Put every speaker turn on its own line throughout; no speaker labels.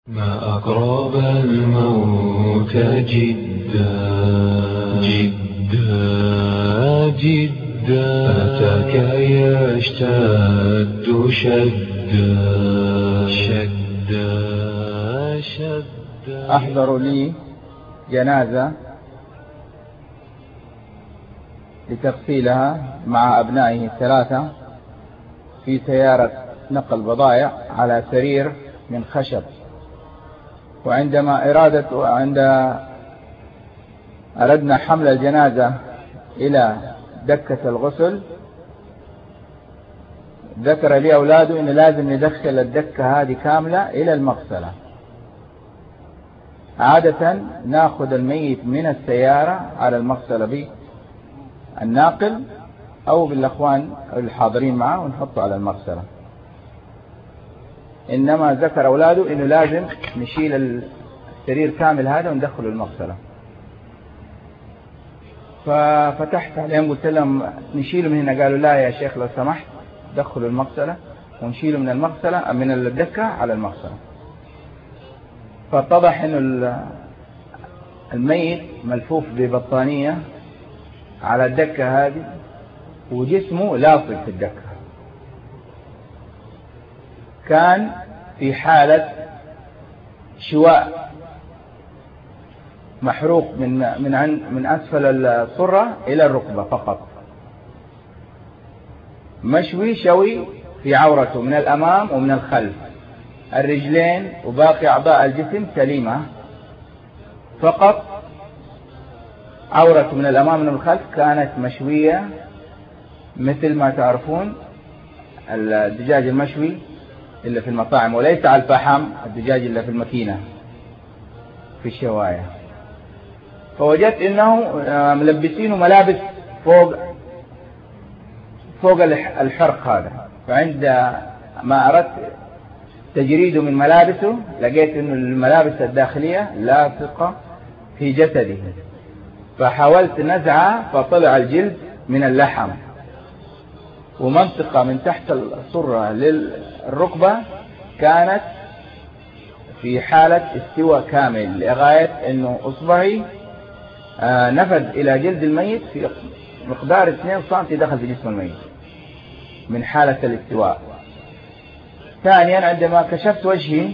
ما أقرب الموت جدا جدا جدا أتاك يشتد شدا شدا شدا.
أحضر لي جنازة لتغسيلها مع أبنائه الثلاثة في سيارة نقل بضائع على سرير من خشب. وعندما أردنا حمل الجنازة إلى دكة الغسل، ذكر لي أولاده إن لازم ندخل الدكة هذه كاملة إلى المغسلة. عادة ناخذ الميت من السيارة على المغسلة بالناقل أو بالأخوان الحاضرين معه ونحطه على المغسلة. إنما ذكر أولاده إنه لازم نشيل السرير كامل هذا وندخله المغسلة. ففتحت عليهم قلت لهم نشيله من هنا، قالوا لا يا شيخ لو سمحت دخلوا المغسلة ونشيله من المغسلة من الدكة على المغسلة. فاتضح إنه الميت ملفوف ببطانية على الدكة هذه وجسمه لاصق في الدكة. كان في حالة شواء محروق من أسفل الصرة إلى الركبة فقط، مشوي شوي في عورته من الأمام ومن الخلف، الرجلين وباقي أعضاء الجسم سليمة، فقط عورته من الأمام ومن الخلف كانت مشوية مثل ما تعرفون الدجاج المشوي إلا في المطاعم، وليس على الفحم الدجاج إلا في الماكينة في الشواية. فوجدت إنه ملبسينه ملابس فوق الحرق هذا. فعند ما أردت تجريده من ملابسه لقيت إنه الملابس الداخلية لاصقة في جسده، فحاولت نزعه فطلع الجلد من اللحم، ومنطقة من تحت الصرة للركبة كانت في حالة استواء كامل لغاية انه اصبعي نفذ الى جلد الميت في مقدار 2 سم دخل في جسم الميت من حالة الاستواء. ثانيا عندما كشفت وجهي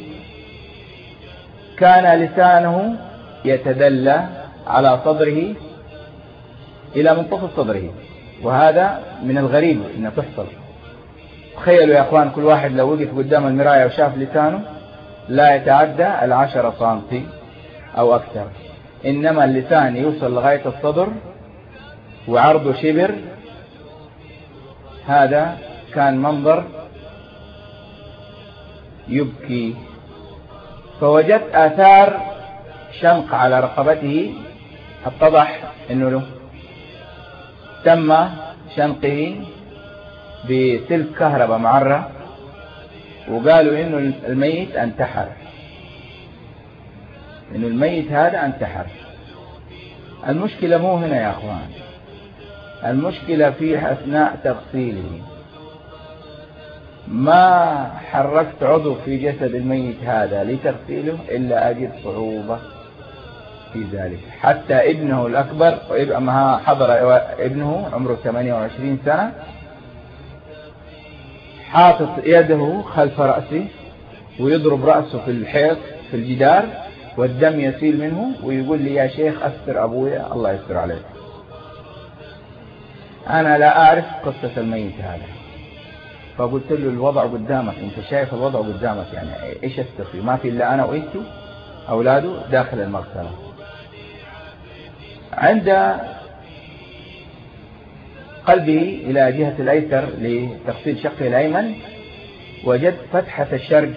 كان لسانه يتدلى على صدره الى منتصف صدره، وهذا من الغريب انه تحصل. تخيلوا يا اخوان كل واحد لو وقف قدام المراية وشاف لسانه لا يتعدى 10 سم او اكثر، انما اللسان يوصل لغاية الصدر وعرضه شبر. هذا كان منظر يبكي. فوجدت آثار شنق على رقبته، اتضح انه تم شنقه بسلك كهرباء معرة، وقالوا انه الميت انتحر، انه الميت هذا انتحر. المشكلة مو هنا يا اخوان، المشكلة في اثناء تغسيله. ما حركت عضو في جسد الميت هذا لتغسيله الا اجد صعوبة في ذلك. حتى ابنه الأكبر ما حضر ابنه عمره 28 سنة حاطط يده خلف رأسه ويضرب رأسه في الحيط في الجدار والدم يسيل منه، ويقول لي يا شيخ أستر أبويا الله يستر عليك. أنا لا أعرف قصة الميت هذا، فقلت له الوضع قدامك، أنت شايف الوضع قدامك، يعني إيش أستر؟ ما في إلا أنا وإنتو أولاده داخل المغسلة. عند قلبه إلى جهة الأيسر لتغسيل شقه الأيمن وجدت فتحة الشرج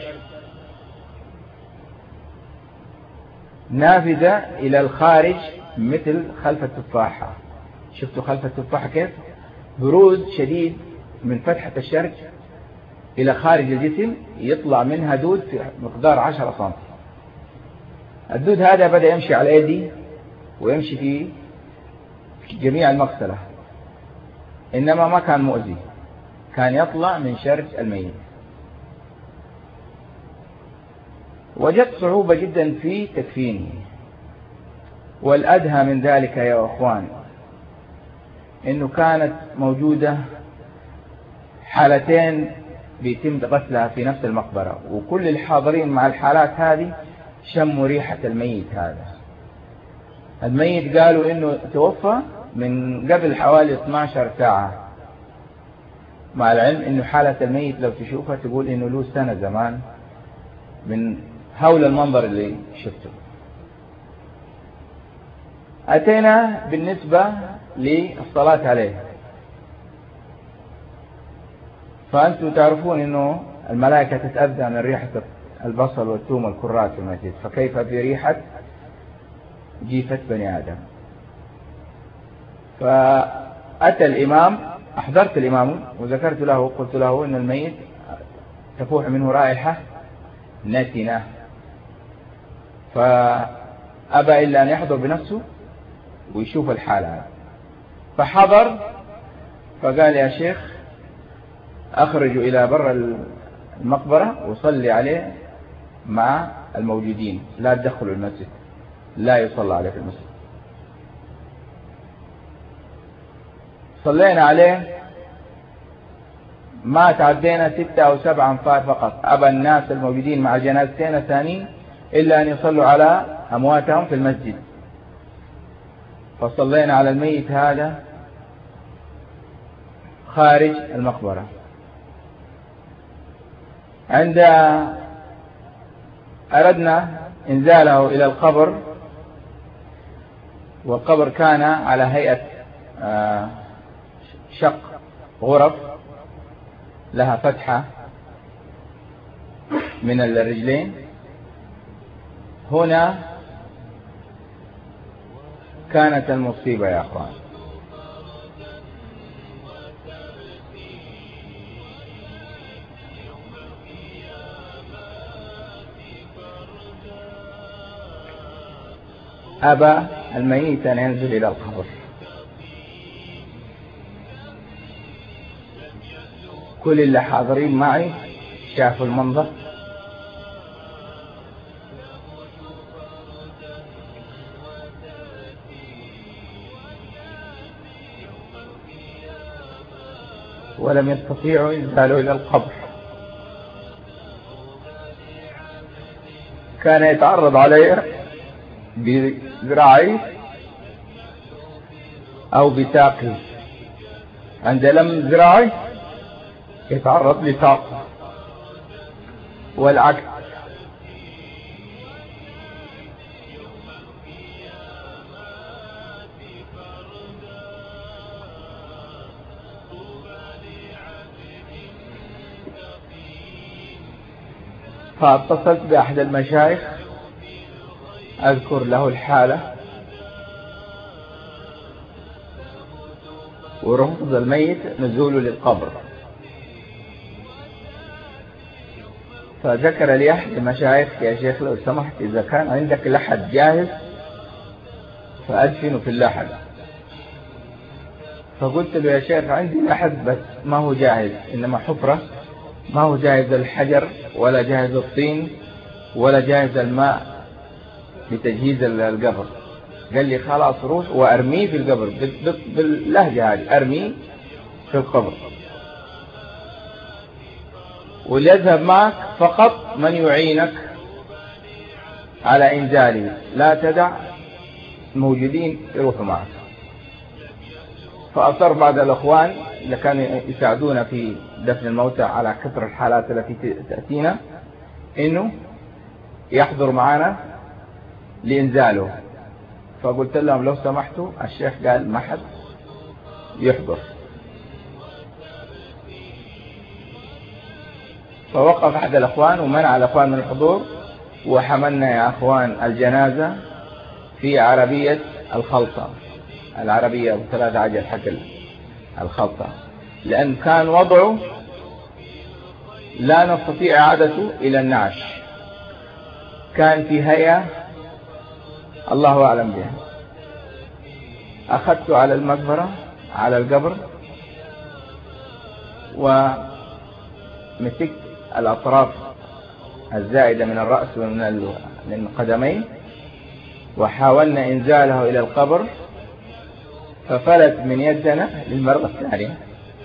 نافذة إلى الخارج مثل خلف التفاحة. شفتوا خلف التفاحة كيف؟ بروز شديد من فتحة الشرج إلى خارج الجسم، يطلع منها دود في مقدار 10 سم. الدود هذا بدأ يمشي على يدي ويمشي في جميع المغسلة، إنما ما كان مؤذي، كان يطلع من شرج الميت. وجدت صعوبة جدا في تكفينه. والأدهى من ذلك يا أخوان إنه كانت موجودة حالتين بيتم غسلها في نفس المقبرة، وكل الحاضرين مع الحالات هذه شموا ريحة الميت هذا. الميت قالوا إنه توفى من قبل حوالي 12 ساعة، مع العلم إنه حالة الميت لو تشوفها تقول إنه له سنة زمان من هول المنظر اللي شفته. أتينا بالنسبة للصلاة عليه، فأنتم تعرفون إنه الملائكة تتأذى من ريحة البصل والثوم والكرات في المسجد، فكيف بريحة جيفة بني آدم؟ فأتى الإمام، أحضرت الإمام وذكرت له، قلت له إن الميت تفوح منه رائحة نتنة، فأبى إلا أن يحضر بنفسه ويشوف الحالة. فحضر فقال يا شيخ أخرجوا إلى بر المقبرة وصلي عليه مع الموجودين، لا تدخلوا المسجد، لا يصلى عليه في المسجد. صلينا عليه، ما تعدينا 6 أو 7 أنفار فقط. أبى الناس الموجودين مع جنازتين الثانيين إلا أن يصلوا على أمواتهم في المسجد. فصلينا على الميت هذا خارج المقبرة. عند أردنا إنزاله إلى القبر، والقبر كان على هيئة شق غرف لها فتحة من الرجلين. هنا كانت المصيبة يا أخوان. أبى الميت أن ينزل إلى القبر. كل اللي حاضرين معي شافوا المنظر. ولم يستطيعوا إنزاله إلى القبر. كان يتعرض عليه بذراعي أو بساقي. عند لم ذراعي يتعرض لساقه والعكس. فاتصلت بأحد المشايخ أذكر له الحالة، ورفض الميت نزوله للقبر. فذكر لي أحد المشايخ يا شيخ لو سمحت إذا كان عندك لحد جاهز فأدفنه في اللحد. فقلت له يا شيخ عندي لحد بس ما هو جاهز، إنما حفرة، ما هو جاهز الحجر ولا جاهز الطين ولا جاهز الماء لتجهيز القبر. قال لي خلاص روح وأرميه في القبر، باللهجة هذه أرميه في القبر، وليذهب معك فقط من يعينك على إنزاله، لا تدع موجودين يروحوا معك. فأصر بعض الأخوان اللي كانوا يساعدونا في دفن الموتى على كثر الحالات التي تأتينا إنه يحضر معنا لإنزاله. فقلت لهم لو سمحتوا، الشيخ قال ما حد يحضر. فوقف أحد الأخوان ومنع الأخوان من الحضور، وحملنا يا أخوان الجنازة في عربية الخلطة، العربية ب3 عجل حق الخلطة، لأن كان وضعه لا نستطيع إعادته إلى النعش، كان في هيئة الله أعلم بها. أخذته على المقبرة على القبر، ومسكت الأطراف الزائدة من الرأس ومن القدمين، وحاولنا إنزاله إلى القبر ففلت من يدنا للمرة الثانية.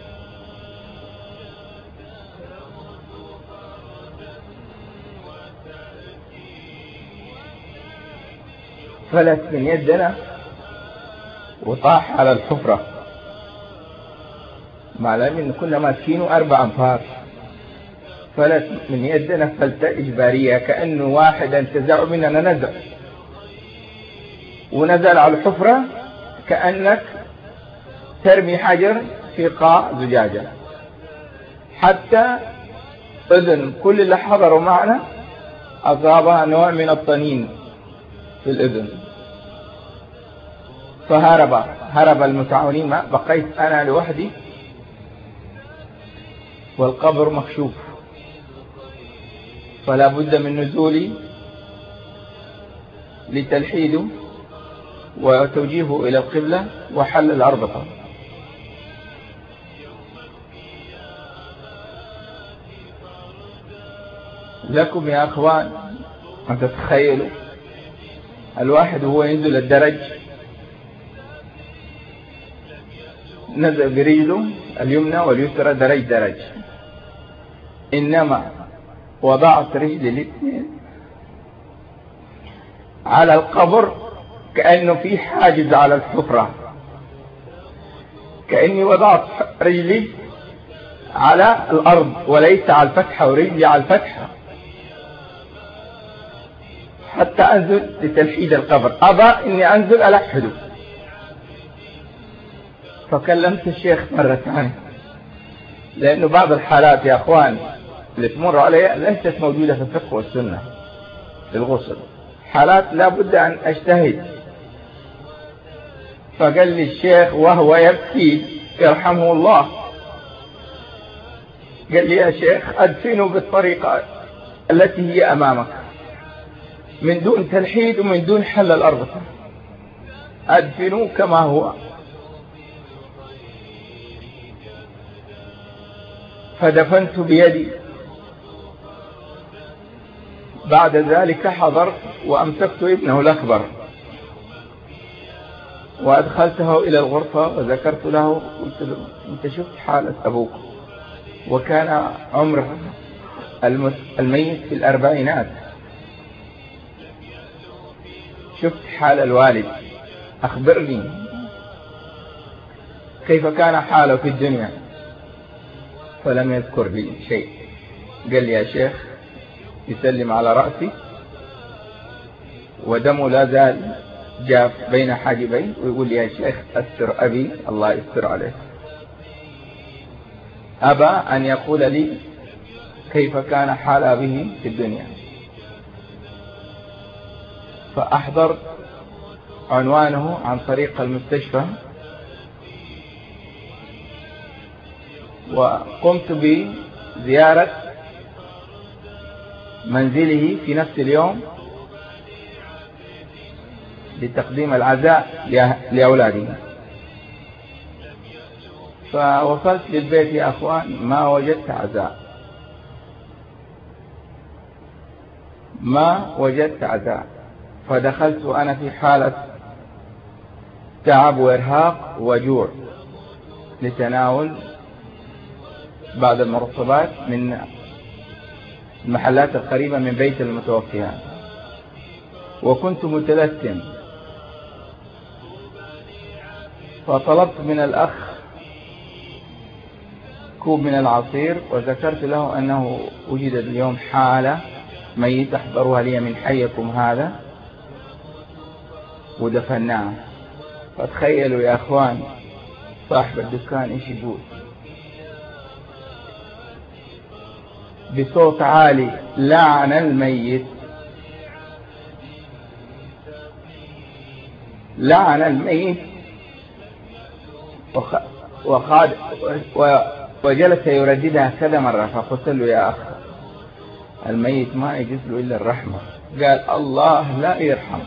فلت من يدنا وطاح على الحفرة، مع العلم إن كنا ماسكينه 4 أمتار. فلت من يدنا فلتة إجبارية، كأنه واحد انتزع مننا نزع، ونزل على الحفرة كأنك ترمي حجر في قاع زجاجة، حتى إذن كل اللي حضروا معنا أصابها نوع من الطنين في الإذن، فهرب المتعاونين. ما بقيت أنا لوحدي والقبر مكشوف، فلا بد من نزولي لتلحيده وتوجيهه إلى القبلة وحل الأربطة. لكم يا أخوان أن تتخيلوا الواحد وهو ينزل الدرج نزل برجله اليمنى واليسرى درج، إنما وضعت رجلي الاثنين على القبر كأنه في حاجز على الحفرة، كأني وضعت رجلي على الأرض وليس على الفتحة ورجلي على الفتحة، حتى أنزل لتلحيد القبر. أبى إني أنزل ألحده، فكلمت الشيخ مرة ثانية، لأنه بعض الحالات يا أخوان اللي تمر عليها ليست موجودة في الفقه والسنة في الغسل، حالات لا بد أن أجتهد. فقال لي الشيخ وهو يبكي يرحمه الله، قال لي يا شيخ أدفنه بالطريقة التي هي أمامك من دون تلحيد ومن دون حل الأربطة، أدفنه كما هو. فدفنت بيدي. بعد ذلك حضرت وأمسكت ابنه الأكبر وأدخلته إلى الغرفة وذكرت له، قلت له أنت شفت حالة أبوك، وكان عمر الميت في 40، شفت حال الوالد، أخبرني كيف كان حاله في الدنيا. فلم يذكر لي شيء. قال لي يا شيخ يسلم على رأسي ودمه لا زال جاف بين حاجبين ويقول لي يا شيخ أستر أبي الله يستر عليه. أبى أن يقول لي كيف كان حال أبيه في الدنيا. فأحضرت عنوانه عن طريق المستشفى، وقمت بزيارة منزله في نفس اليوم لتقديم العزاء لأولادي. فوصلت للبيت يا أخوان ما وجدت عزاء، ما وجدت عزاء. فدخلت أنا في حالة تعب وإرهاق وجوع لتناول بعض المرطبات من المحلات القريبة من بيت المتوفى، وكنت متلثم. فطلبت من الأخ كوب من العصير، وذكرت له أنه وجد اليوم حالة ميت أحضرها لي من حيكم هذا ودفناه. فتخيلوا يا أخوان صاحب الدكان إيش يقول بصوت عالي: لعن الميت، لعن الميت. وجلس يرددها كذا مرة. فقلت له يا أخ الميت ما يجوز له إلا الرحمة. قال الله لا يرحم.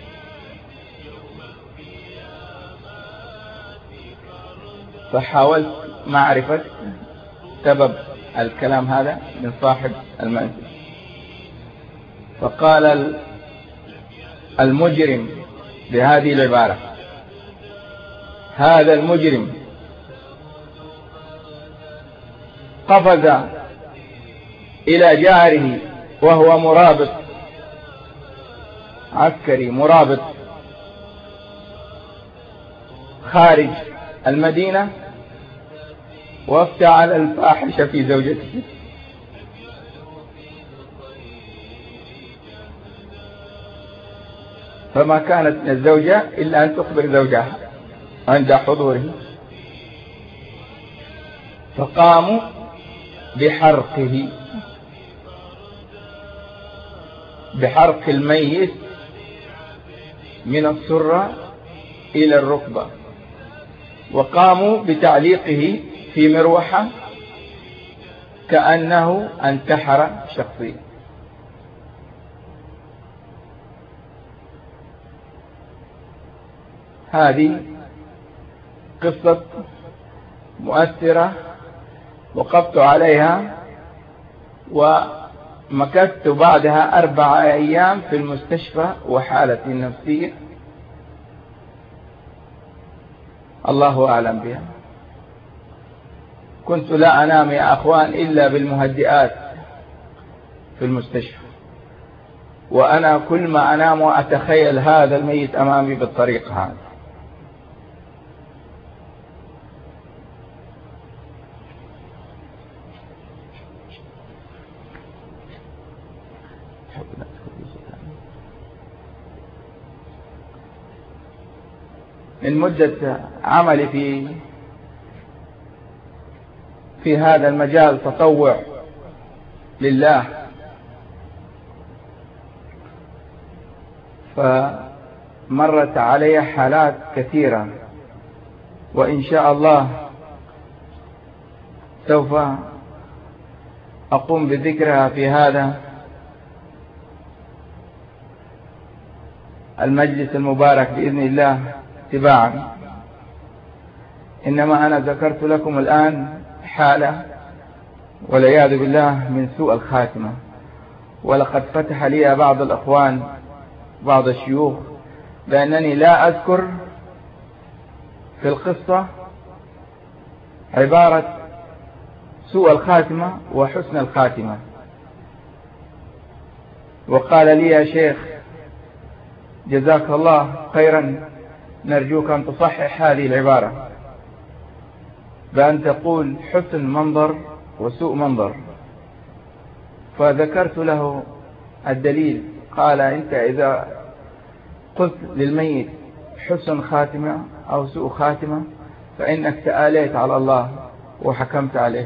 فحاولت معرفة سبب الكلام هذا من صاحب المنزل، فقال المجرم بهذه العبارة: هذا المجرم قفز إلى جاره وهو مرابط عسكري مرابط خارج المدينة وافتعل الفاحشة في زوجته، فما كانت الزوجة إلا أن تخبر زوجها عند حضوره، فقاموا بحرق الميت من السرة إلى الركبة، وقاموا بتعليقه في مروحة كأنه انتحر شخصيا. هذه قصة مؤثرة وقفت عليها، ومكثت بعدها 4 أيام في المستشفى وحالتي النفسية الله أعلم بها. كنت لا أنام يا أخوان إلا بالمهدئات في المستشفى، وأنا كل ما أنام وأتخيل هذا الميت أمامي بالطريقة هذه. من مدة عملي في هذا المجال تطوع لله، فمرت علي حالات كثيرة، وإن شاء الله سوف أقوم بذكرها في هذا المجلس المبارك بإذن الله تباعا. إنما أنا ذكرت لكم الآن حالة والعياذ بالله من سوء الخاتمة، ولقد فتح لي بعض الأخوان بعض الشيوخ بأنني لا أذكر في القصة عبارة سوء الخاتمة وحسن الخاتمة، وقال لي: يا شيخ جزاك الله خيرا، نرجوك أن تصحح هذه العبارة بأن تقول حسن منظر وسوء منظر. فذكرت له الدليل، قال: أنت إذا قلت للميت حسن خاتمة أو سوء خاتمة فإنك تآليت على الله وحكمت عليه،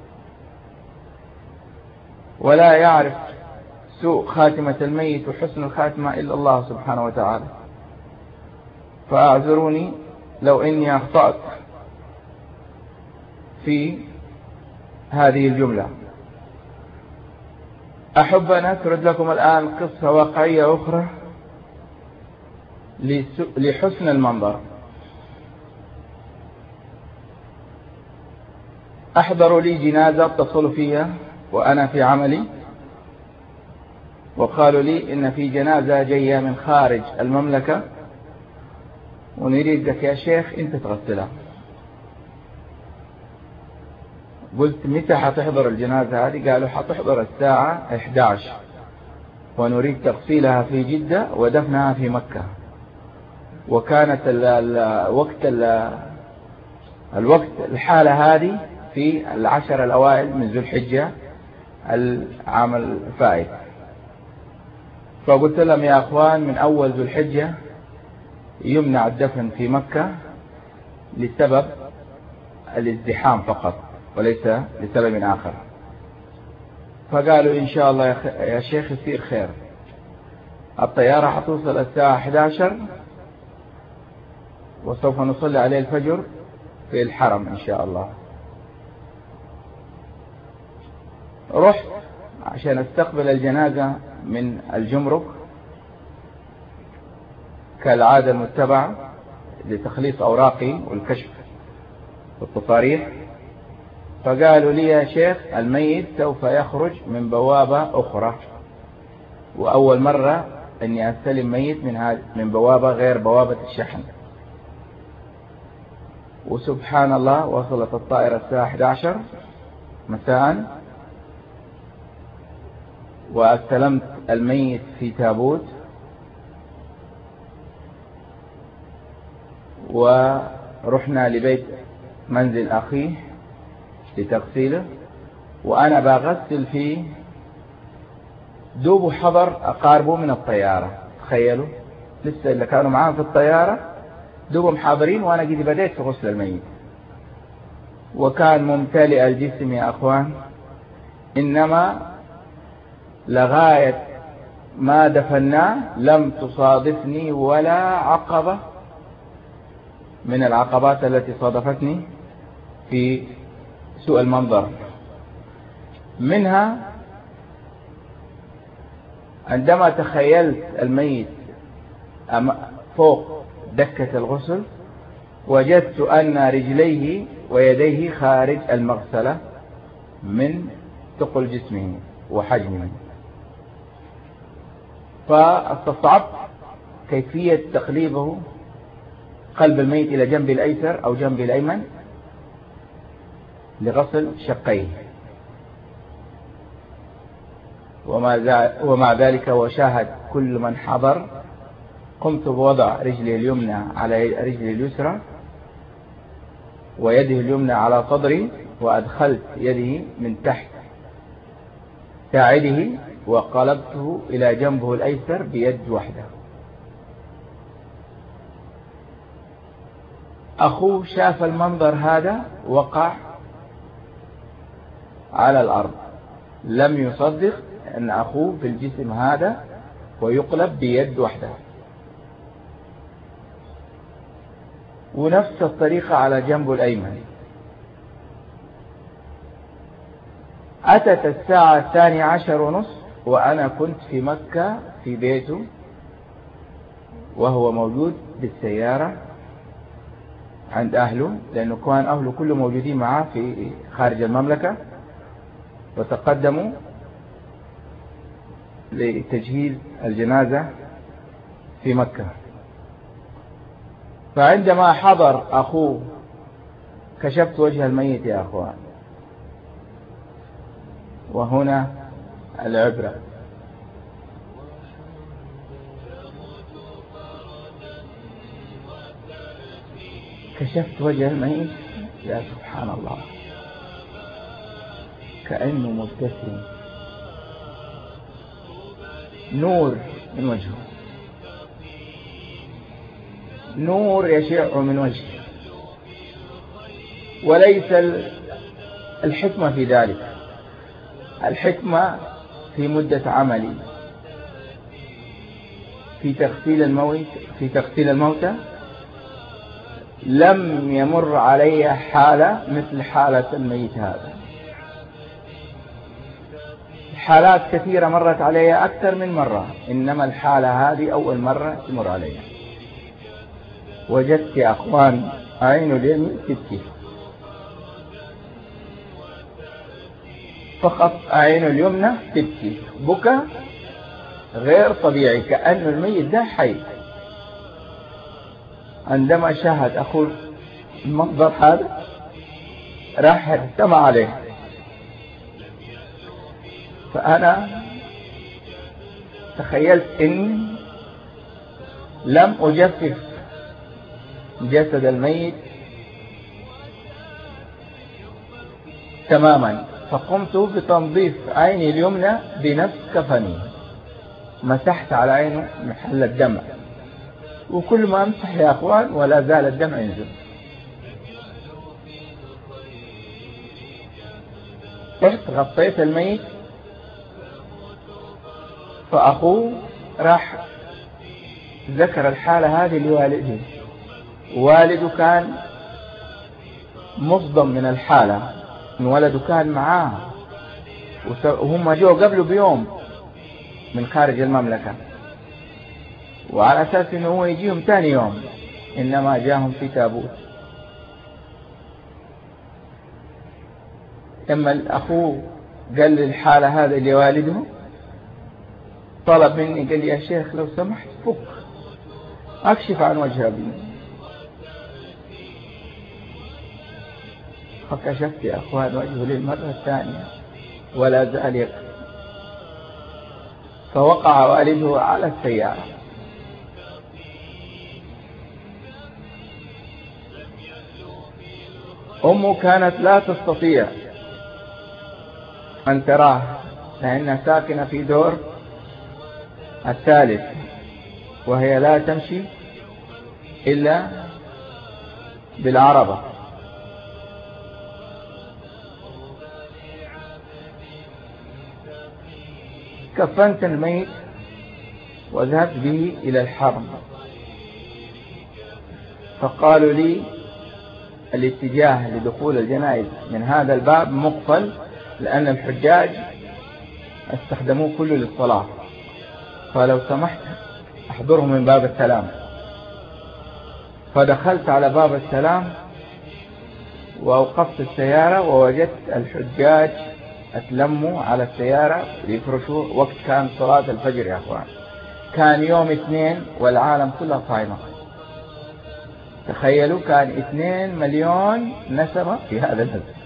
ولا يعرف سوء خاتمة الميت وحسن الخاتمة إلا الله سبحانه وتعالى. فأعذروني لو إني أخطأت في هذه الجملة. أحب أن أسرد لكم الآن قصة واقعية أخرى لحسن المنظر. أحضروا لي جنازة، اتصلوا فيها وأنا في عملي، وقالوا لي إن في جنازة جاية من خارج المملكة ونريدك يا شيخ أنت تغسلها. قلت: متى حتحضر الجنازة هذه؟ قالوا: حتحضر الساعة 11 ونريد تغسيلها في جدة ودفنها في مكة. وكانت الوقت الحالة هذه في 10 الأوائل من ذو الحجة العام الفائت. فقلت لهم: يا أخوان، من أول ذو الحجة يمنع الدفن في مكة لسبب الازدحام فقط وليس لسبب آخر. فقالوا: إن شاء الله يا شيخ يصير خير، الطيارة حتوصل الساعة 11 وسوف نصلي عليه الفجر في الحرم إن شاء الله. رحت عشان استقبل الجنازة من الجمرك كالعادة المتبعة لتخليص أوراقي والكشف والتصاريح. فقالوا لي: يا شيخ، الميت سوف يخرج من بوابة أخرى وأول مرة أني أستلم ميت من بوابة غير بوابة الشحن. وسبحان الله وصلت الطائرة الساعة 11 مساء، واستلمت الميت في تابوت، ورحنا لبيت منزل أخيه لتغسيله، وأنا بغسل فيه دوب حضر أقاربه من الطيارة. تخيلوا لسه اللي كانوا معاه في الطيارة دوبهم حاضرين، وأنا قد بديت في غسل الميت. وكان ممتلئ الجسم يا أخوان، إنما لغاية ما دفناه لم تصادفني ولا عقبة من العقبات التي صادفتني في سوء المنظر. منها عندما تخيلت الميت فوق دكة الغسل، وجدت أن رجليه ويديه خارج المغسلة من ثقل جسمه وحجمه، فاستصعبت كيفية تقليبه قلب الميت إلى جنب الأيسر أو جنب الأيمن لغسل شقيه. ومع ذلك وشاهد كل من حضر، قمت بوضع رجلي اليمنى على رجلي اليسرى ويده اليمنى على صدري، وأدخلت يده من تحت ساعده وقلبته إلى جنبه الأيسر بيد واحدة. أخوه شاف المنظر هذا وقع على الأرض، لم يصدق أن أخوه في الجسم هذا ويقلب بيد واحدة. ونفس الطريقة على جنبه الأيمن. أتت الساعة 12:30 وأنا كنت في مكة في بيته، وهو موجود بالسيارة عند أهله، لأنه كان أهله كله موجودين معه في خارج المملكة، وتقدموا لتجهيز الجنازة في مكة. فعندما حضر أخوه كشفت وجه الميت يا أخوان، وهنا العبرة. كشفت وجه الميت يا سبحان الله، كأنه مبتسم، نور من وجهه، نور يشع من وجهه. وليس الحكمة في ذلك، الحكمة في مدة عملي في تغسيل الموتى. لم يمر علي حالة مثل حالة الميت هذا. حالات كثيرة مرت علي أكثر من مرة، إنما الحالة هذه أول مرة تمر علي. وجدت يا أخوان عين اليمين تبكي، فقط عين اليمنى تبكي، بكى غير طبيعي، كأن الميت ده حي. عندما شاهد أخوه المنظر هذا راح ارتمى عليه. فأنا تخيلت إني لم أجفف جسد الميت تماما، فقمت بتنظيف عيني اليمنى بنفس كفني، مسحت على عينه محل الدمع، وكل ما امسح يا أخوان ولا زال الدمع ينزل. رحت غطيت الميت، فأخوه راح ذكر الحالة هذه لوالده. والده كان مصدم من الحالة، إن ولده كان معاه وهم جو قبله بيوم من خارج المملكة، وعلى أساس إنه هو يجيهم ثاني يوم، إنما جاهم في تابوت. لما الأخوه قال الحالة هذه لوالده طلب مني قال لي يا شيخ لو سمحت فك أكشف عن وجه أبي. فكشفت يا أخوان وجهه للمرة الثانية ولا زال يكفي. فوقع والده على السيارة. أمه كانت لا تستطيع أن تراه لأنها ساكنة في دور الثالث وهي لا تمشي إلا بالعربة. كفنت الميت وذهبت به إلى الحرم، فقالوا لي الاتجاه لدخول الجنائز من هذا الباب مقفل لأن الحجاج استخدموه كله للصلاة، فلو سمحت احضرهم من باب السلام. فدخلت على باب السلام وأوقفت السيارة ووجدت الحجاج اتلموا على السيارة ليفرشوا. وقت كان صلاة الفجر يا أخوان، كان يوم 2 والعالم كله صايمة. تخيلوا كان 2 مليون نسمة في هذا المسجد.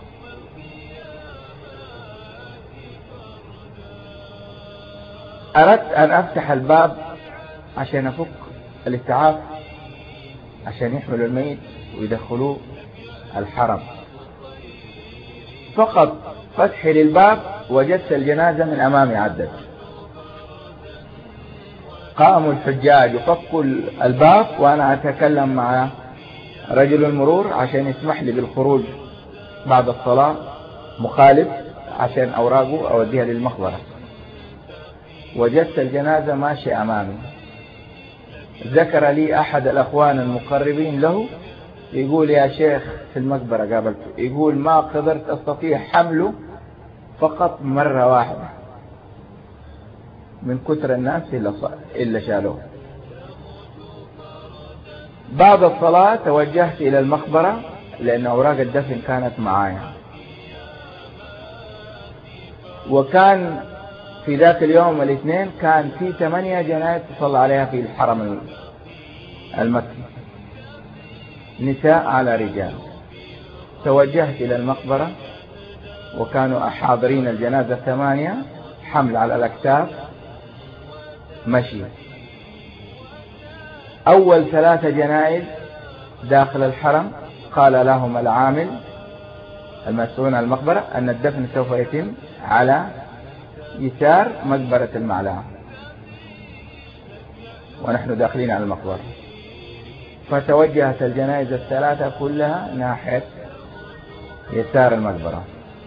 أردت أن أفتح الباب عشان أفك الإسعاف عشان يحملوا الميت ويدخلوه الحرم. فقط فتحي للباب وجدت الجنازة من أمامي عدت. قاموا الحجاج وفكوا الباب وأنا أتكلم مع رجل المرور عشان يسمح لي بالخروج بعد الصلاة مخالف عشان أوراقه أوديها للمقبرة. وجدت الجنازة ماشي أمامي. ذكر لي أحد الأخوان المقربين له يقول يا شيخ في المقبرة قابلته يقول ما قدرت أستطيع حمله فقط مرة واحدة من كثر الناس إلا شالوه. بعد الصلاة توجهت إلى المقبرة لأن أوراق الدفن كانت معايا. وكان في ذاك اليوم الاثنين كان في 8 جنائز تصلى عليها في الحرم المكي، نساء على رجال. توجهت إلى المقبرة وكانوا حاضرين الجنازة 8 حمل على الأكتاف مشي. أول 3 جنائز داخل الحرم قال لهم العامل المسؤول عن المقبرة أن الدفن سوف يتم على يسار مقبرة المعلاه ونحن داخلين على المقبرة. فتوجهت الجنائز 3 كلها ناحية يسار المقبرة،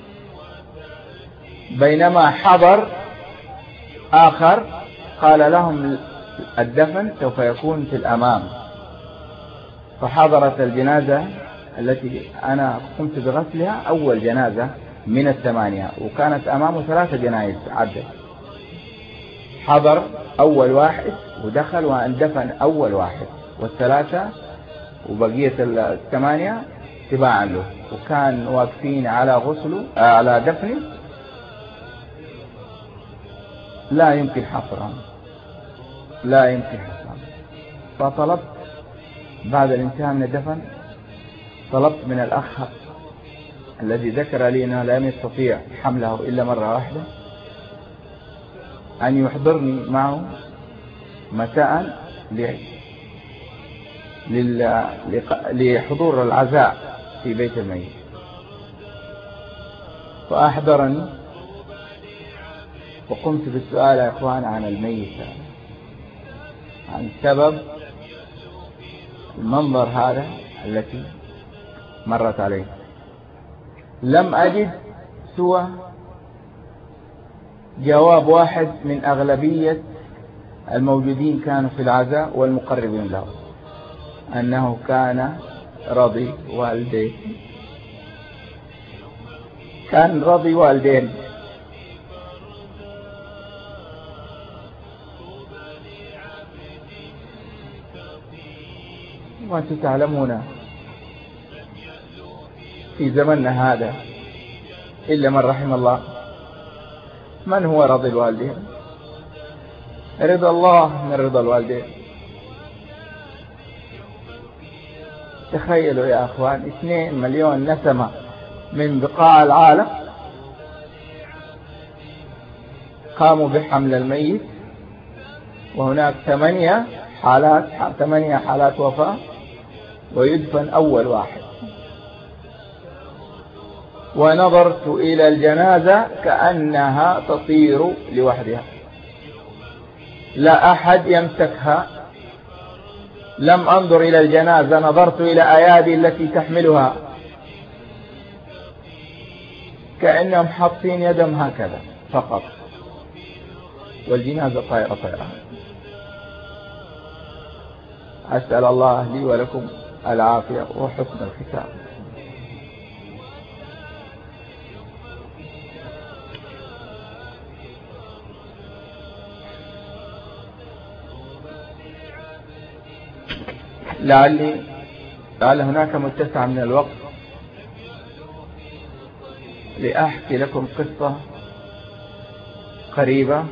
بينما حضر آخر قال لهم الدفن سوف يكون في الأمام. فحضرت الجنازة التي أنا قمت بغسلها أول جنازة من 8 وكانت أمامه 3 جنائز عدت. حضر أول واحد ودخل واندفن أول واحد وال3 وبقية 8 تباعا له، وكان واقفين على غسله على دفنه لا يمكن حصرهم لا يمكن حصرهم. فطلبت بعد الانتهاء من الدفن طلبت من الأخ الذي ذكر لي أنه لم يستطيع حمله إلا مرة واحدة أن يحضرني معه مساء لحضور العزاء في بيت الميت. فأحضرني وقمت بالسؤال يا إخوان عن الميت، عن سبب المنظر هذا التي مرت عليه. لم أجد سوى جواب واحد من أغلبية الموجودين كانوا في العزاء والمقربين له، أنه كان رضي والديه، كان رضي والدين. وأنتم تعلمون في زمننا هذا إلا من رحم الله من هو رضي الوالدين. رضا الله من رضا الوالدين. تخيلوا يا أخوان 2 مليون نسمة من بقاع العالم قاموا بحمل الميت، وهناك 8 حالات وفاة، ويدفن أول واحد. ونظرت إلى الجنازة كأنها تطير لوحدها، لا أحد يمسكها. لم أنظر إلى الجنازة، نظرت إلى أيادي التي تحملها، كأنهم حاطين يدهم هكذا فقط، والجنازة طائرة. أسأل الله لي ولكم العافية وحسن الختام. لعل هناك متسع من الوقت لأحكي لكم قصة قريبة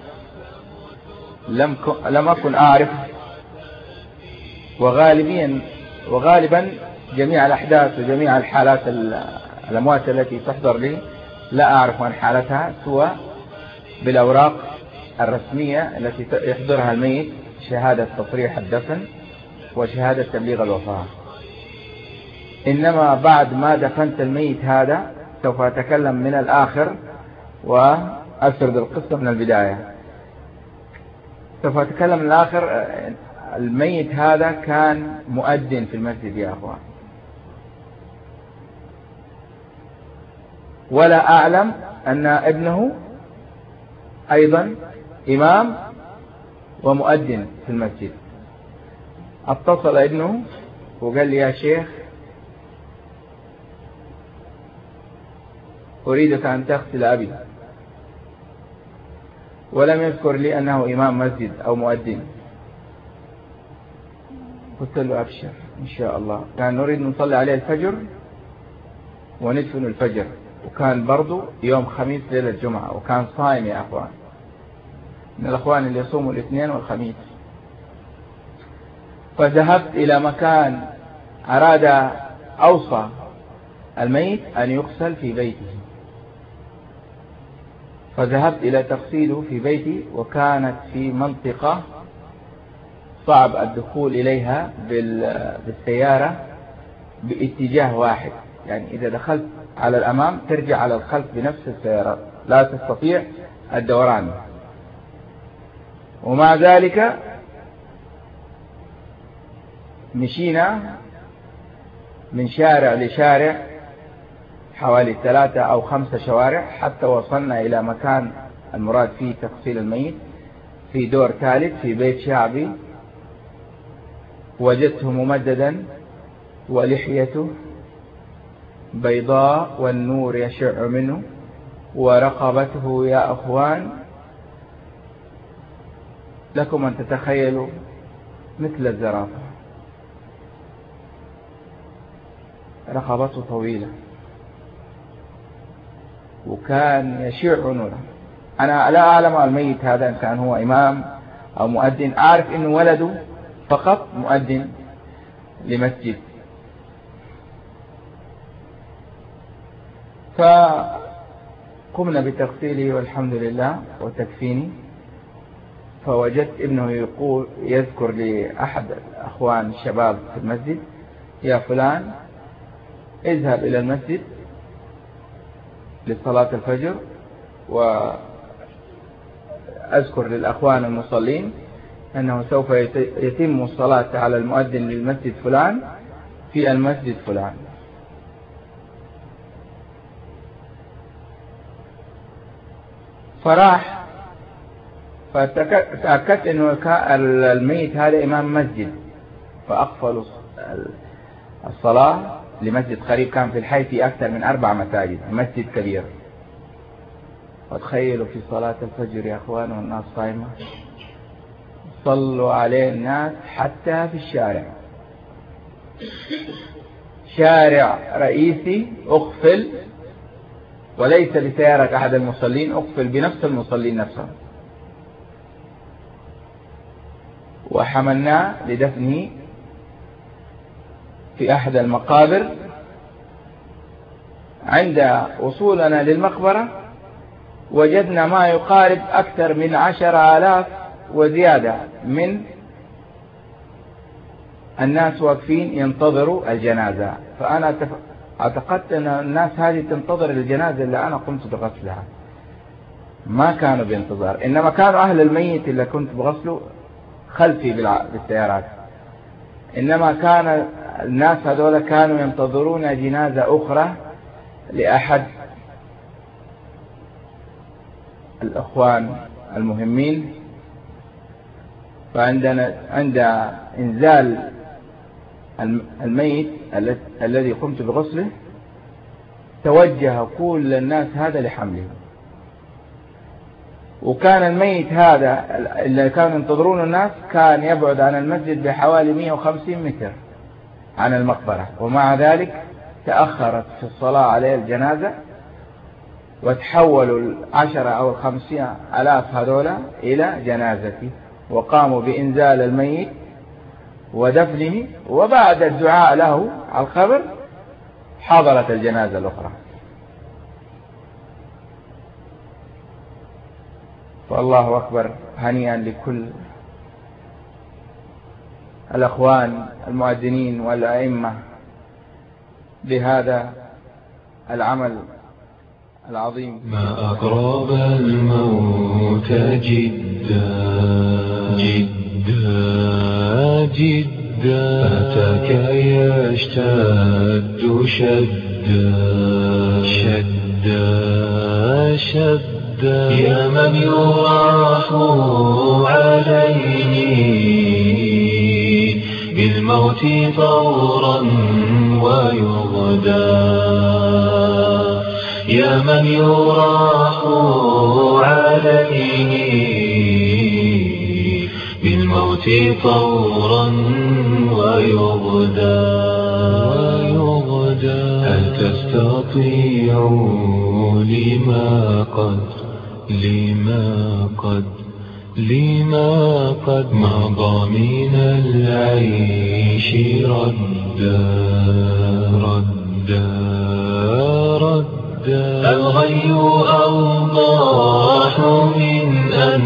لم أكن أعرف، وغالبا جميع الأحداث وجميع الحالات الأموات التي تحضر لي لا أعرف عن حالتها سوى بالأوراق الرسمية التي يحضرها الميت، شهادة تصريح الدفن وشهادة تبليغ الوفاة. إنما بعد ما دفنت الميت هذا سوف أتكلم من الآخر وأسرد القصة من البداية. سوف أتكلم من الآخر. الميت هذا كان مؤذن في المسجد يا أخوان، ولا أعلم أن ابنه أيضا إمام ومؤذن في المسجد. اتصل ابنه وقال لي: يا شيخ، أريدك أن تغسل أبي، ولم يذكر لي أنه إمام مسجد أو مؤذن. قلت له: أبشر إن شاء الله. كان نريد نصلي عليه الفجر وندفن الفجر، وكان برضو يوم خميس ليلة الجمعة، وكان صائم يا أخوان، من الأخوان اللي يصوموا الاثنين والخميس. فذهبت إلى مكان أراد أوصى الميت أن يغسل في بيته، فذهبت إلى تغسيله في بيتي، وكانت في منطقة صعب الدخول إليها بالسيارة باتجاه واحد، يعني إذا دخلت على الأمام ترجع على الخلف بنفس السيارة، لا تستطيع الدوران. ومع ذلك مشينا من شارع لشارع حوالي 3 أو 5 شوارع حتى وصلنا إلى مكان المراد فيه تغسيل الميت، في دور ثالث في بيت شعبي. وجدته ممددا ولحيته بيضاء والنور يشع منه، ورقبته يا أخوان لكم أن تتخيلوا مثل الزرافة، رقبته طويلة، وكان يشع نورا. أنا لا أعلم الميت هذا إن كان هو إمام أو مؤذن، أعرف إنه ولده فقط مؤذن لمسجد. فقمنا بتغسيله والحمد لله وتكفيني. فوجدت ابنه يذكر لأحد الأخوان الشباب في المسجد: يا فلان، اذهب إلى المسجد لصلاة الفجر، وأذكر للأخوان المصلين أنه سوف يتم الصلاة على المؤذن للمسجد فلان في المسجد فلان. فراح، فتأكدت أنه الميت هذا إمام مسجد، فأقفلوا الصلاة لمسجد قريب كان في الحي في أكثر من 4 مساجد، مسجد كبير. وتخيلوا في صلاة الفجر يا أخوان والناس صايمة، صلوا عليه الناس حتى في الشارع، شارع رئيسي أقفل، وليس بسيارة أحد المصلين، أقفل بنفس المصلين نفسهم. وحملناه لدفنه في أحد المقابر. عند وصولنا للمقبرة وجدنا ما يقارب أكثر من 10,000 وزيادة من الناس واقفين ينتظروا الجنازة. فأنا اعتقدت أن الناس هذه تنتظر الجنازة اللي أنا قمت بغسلها، ما كانوا بانتظار، إنما كانوا أهل الميت اللي كنت بغسله خلفي بالسيارات، إنما كان الناس هذول كانوا ينتظرون جنازة أخرى لأحد الأخوان المهمين. فعندنا عند إنزال الميت الذي قمت بغسله توجه كل الناس هذا لحمله، وكان الميت هذا اللي كانوا ينتظرون الناس كان يبعد عن المسجد بحوالي 150 متر عن المقبرة، ومع ذلك تأخرت في الصلاة عليه الجنازة، وتحولوا 10 أو 50,000 هذولا إلى جنازتي، وقاموا بإنزال الميت ودفنه، وبعد الدعاء له على القبر حضرت الجنازة الأخرى. فالله أكبر، هنيئا لكل الأخوان المؤذنين والأئمة بهذا العمل العظيم.
ما أقرب الموت جدا جدا جدا، أتاك يشتد شدا شدا شدا، يا من يراح عليه بالموت طورا ويغدى، يا من يراح عليه بالموت طورا ويغدى. هل تستطيع لما قد مضى من العيش ردا الغي أوضاح من أن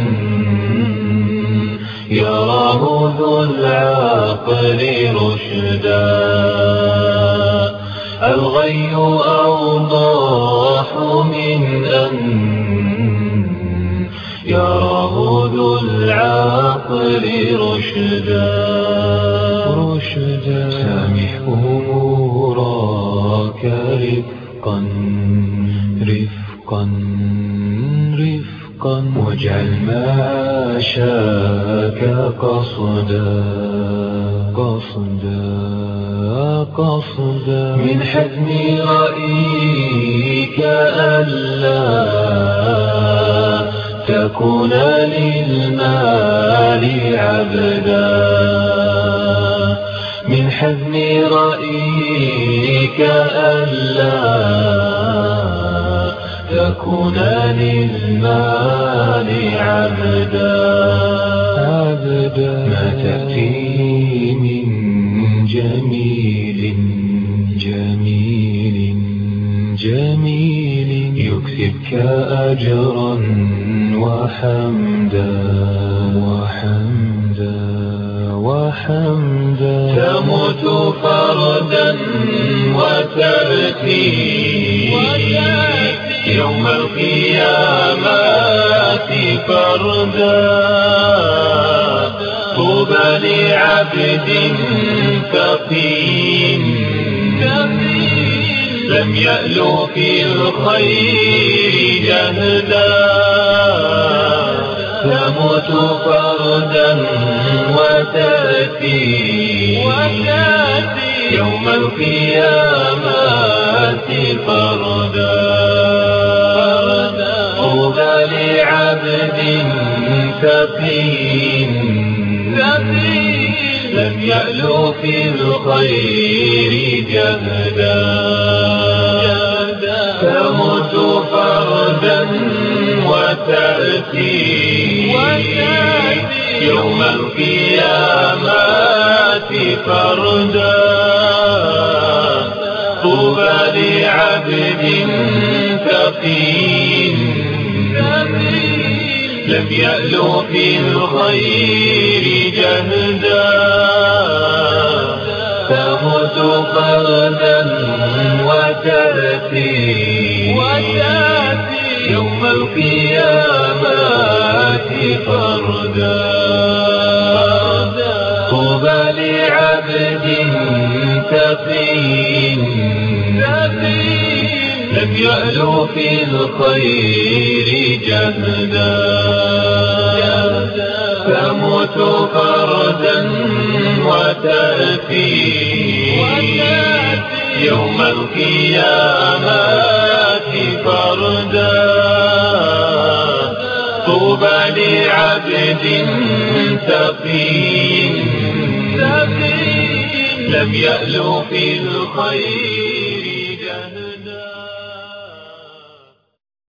يراه ذو العقل رشدا، الغي أوضاح من أن يراه ذو العقل رشدا. سامحه راك رفقا واجعل ما شاك قصدا من حزم رأيك ألا تكون للمال عبدا، من حزم رأيك ألا تكون للمال عبدا. ما تأتي من جميل يكسبك أجرا وحمدا تموت فردا وتأتي يوم القيامة فردا. طوبى لعبد تقي لم يألو في الخير جهدا، تموت فردا وتأتي يوم القيامة فردا. طوبى لعبد تقي لم يألو في الخير جهدا، تموت فردا وتأتي يوم القيامة فردا. طوبى لعبد تقي لم يألو في الخير جهدا. تموت فردا وتأتي يوم القيامة فردا. طوبى لعبد تقي لم يألو في الخير جهدا. تموت فردا وتأتي يوم القيامة فردا. طوبى لعبد تقي لم يألو في الخير